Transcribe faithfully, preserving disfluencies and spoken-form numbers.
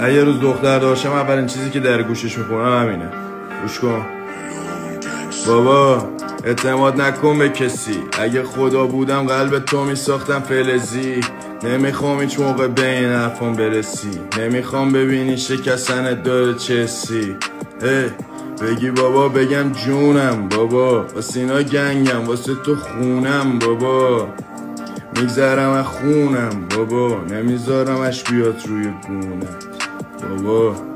اگه روز دختر داشتم اولین چیزی که در گوشش میکنم همینه. گوش کن بابا، اعتماد نکن به کسی. اگه خدا بودم قلب تو میساختم فلزی. نمیخوام هیچ موقع به این حرفان برسی. نمیخوام ببینی شکستنت داره چه حسی. بگی بابا بگم جونم بابا، واسه اینا گنگم واسه تو خونم بابا. میگذرم از خونم بابا، نمیذارم اش بیاد روی گونم بابا.